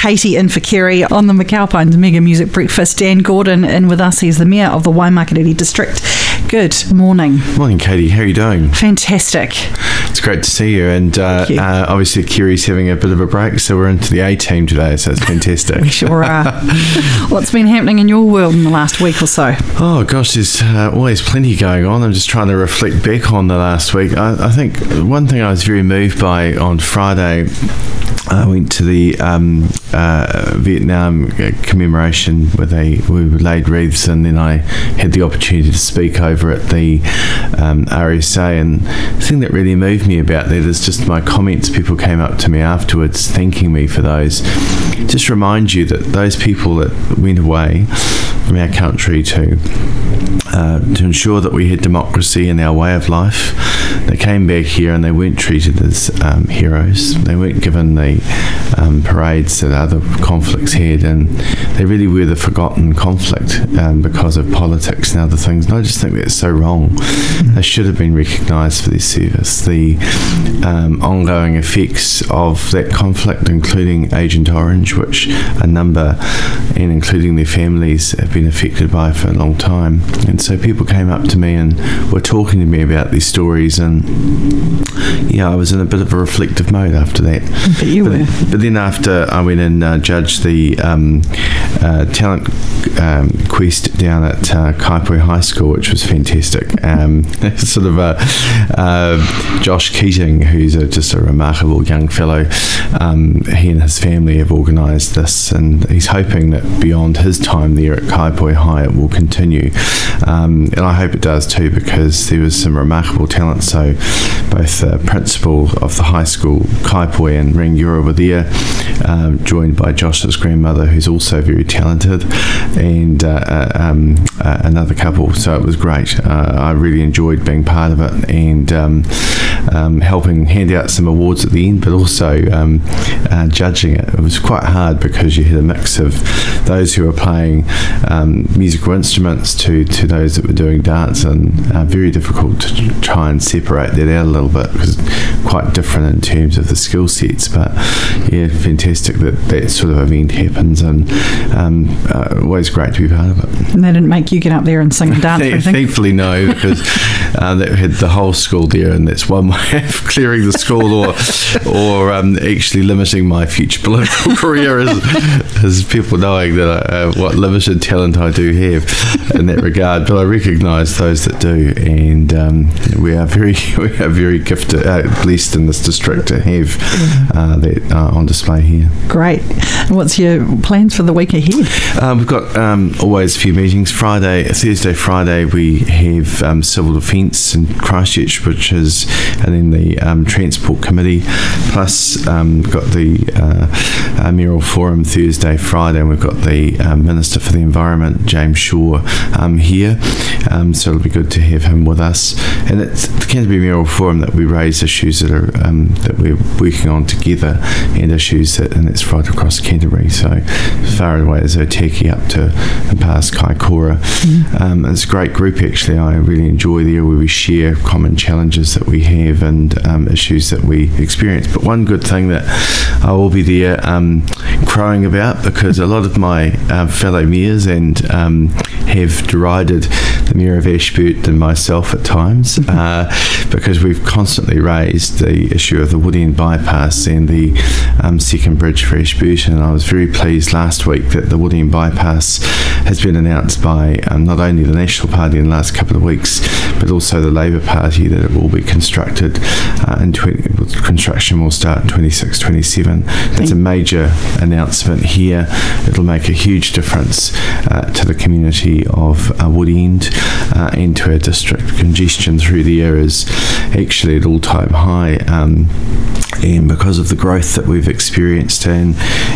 Katie in for Kerry on the McAlpines Mega Music Breakfast. Dan Gordon in with us. He's the Mayor of the Waimakariri District. Good morning. Morning, Katie. How are you doing? Fantastic. It's great to see you. And you. Obviously, Kerry's having a bit of a break, so we're into the A team today, so it's fantastic. We sure are. What's been happening in your world in the last week or so? Oh, gosh, there's always plenty going on. I'm just trying to reflect back on the last week. I think one thing I was very moved by on Friday, I went to the Vietnam commemoration where we laid wreaths, and then I had the opportunity to speak over at the RSA, and the thing that really moved me about that is just my comments. People came up to me afterwards thanking me for those. Just remind you that those people that went away from our country to ensure that we had democracy in our way of life, they came back here and they weren't treated as heroes. They weren't given the parades that other conflicts had, and they really were the forgotten conflict because of politics and other things. And I just think that's so wrong. They should have been recognised for their service. The ongoing effects of that conflict, including Agent Orange, which a number, and including their families, have been affected by for a long time. And so people came up to me and were talking to me about these stories, and I was in a bit of a reflective mode after that. But you were. But then after I went and judged the talent quest down at Kaipoi High School, which was fantastic. Sort of Josh Keating, who's just a remarkable young fellow, he and his family have organised this, and he's hoping that beyond his time there at Kaipoi High it will continue. And I hope it does too, because there was some remarkable talent. So both the principal of the high school, Kaipoi, and Rangiora were there, joined by Josh's grandmother, who's also very talented, and another couple. So it was great. I really enjoyed being part of it, and helping hand out some awards at the end, but also judging it. It was quite hard because you had a mix of those who were playing musical instruments to those that were doing dance, and very difficult to try and separate that out a little bit because it's quite different in terms of the skill sets. But yeah, fantastic that sort of event happens, and always great to be part of it. And they didn't make you get up there and sing and dance or anything? Thankfully no, because they had the whole school there, and that's one way of clearing the school or actually limiting my future political career as people knowing that what limited talent I do have in that regard. But I recognise those that do, and we are very gifted, blessed in this district to have that on display here. Great. What's your plans for the week ahead? We've got always a few meetings. Thursday, Friday, we have civil defence in Christchurch, which is, and then the Transport Committee, plus we've got the Mayoral Forum Thursday, Friday, and we've got the Minister for the Environment, James Shaw, here. So it'll be good to have him with us. And it's the Canterbury Mayoral Forum that we raise issues that are that we're working on together, and issues and it's right across Canterbury. So as far away as Otaki up to and past Kaikoura. It's a great group actually. I really enjoy there, where we share common challenges that we have and issues that we experience. But one good thing that I will be there crowing about, because a lot of my fellow mayors and have derided the Mayor of Ashburton and myself at times, because we've constantly raised the issue of the Woody End bypass and the second bridge for Ashburton. And I was very pleased last week that the Woody End bypass has been announced by not only the National Party in the last couple of weeks, but also the Labour Party, that it will be constructed construction will start in 26-27. That's a major announcement here. It'll make a huge difference to the community of Woody End and to our district. Congestion through the air is actually at all-time high, and because of the growth that we've experienced and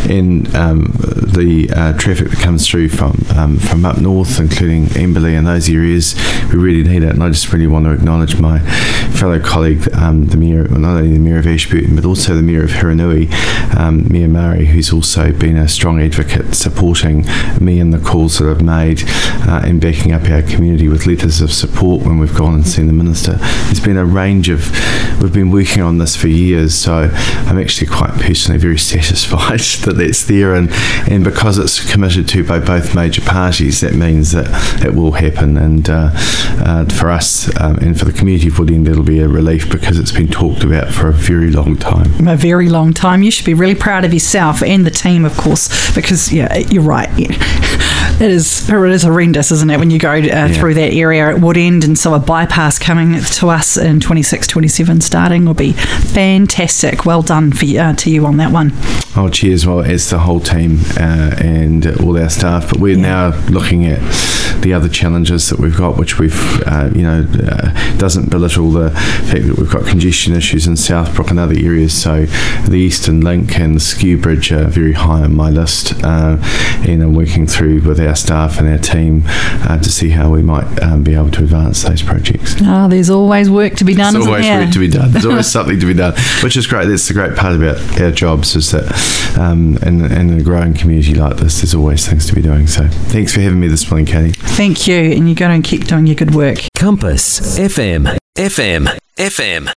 the traffic that comes through from up north, including Amberley and those areas, we really need it. And I just really want to acknowledge my fellow colleague, the Mayor, not only the Mayor of Ashburton, but also the Mayor of Hiranui, Mayor Murray, who's also been a strong advocate supporting me in the calls that I've made and backing up our community with letters of support when we've gone and seen the Minister. There's been a range of, we've been working on this for years, so So I'm actually quite personally very satisfied that that's there, and because it's committed to by both major parties, that means that it will happen. And for us and for the community of Woodend, it'll be a relief because it's been talked about for a very long time. A very long time. You should be really proud of yourself and the team, of course, because you're right. It is horrendous, isn't it, when you go through that area at Woodend, and so a bypass coming to us in 26-27 starting will be fantastic. Well done to you on that one. Oh, cheers. Well, it's the whole team and all our staff, but we're now looking at the other challenges that we've got, which we've, doesn't belittle the fact that we've got congestion issues in Southbrook and other areas. So the Eastern Link and the Skew Bridge are very high on my list, and I'm working through with our staff and our team to see how we might be able to advance those projects. Oh, there's always work to be done, isn't there? There's always work to be done. There's always something to be done, which is great. That's the great part about our jobs, is that in a growing community like this, there's always things to be doing. So thanks for having me this morning, Katie. Thank you, and you go and keep doing your good work. Compass FM.